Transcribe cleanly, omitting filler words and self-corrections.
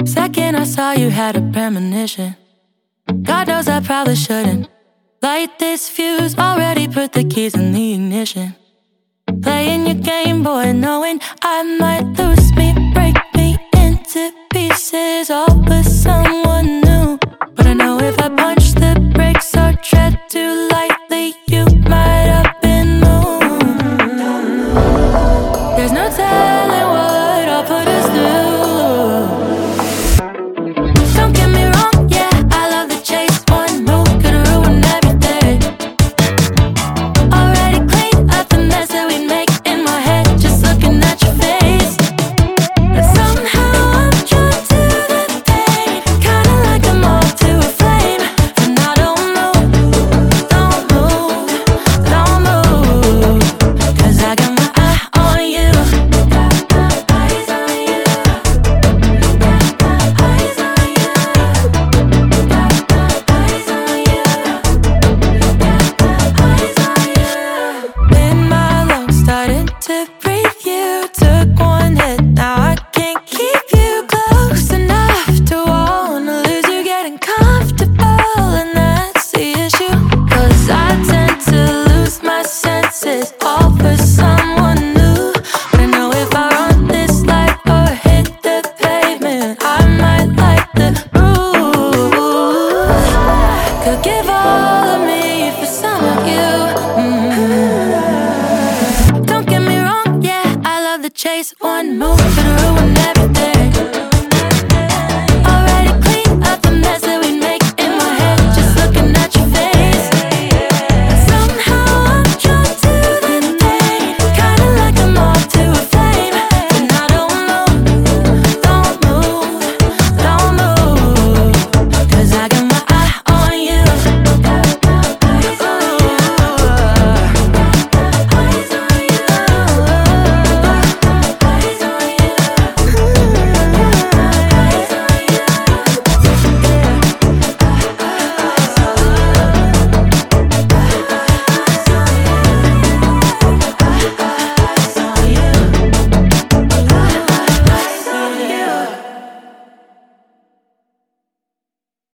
Second I saw you had a premonition. God knows I probably shouldn't light this fuse, already put the keys in the ignition. Playing your game, boy, knowing I might lose me, break me into pieces. Oh,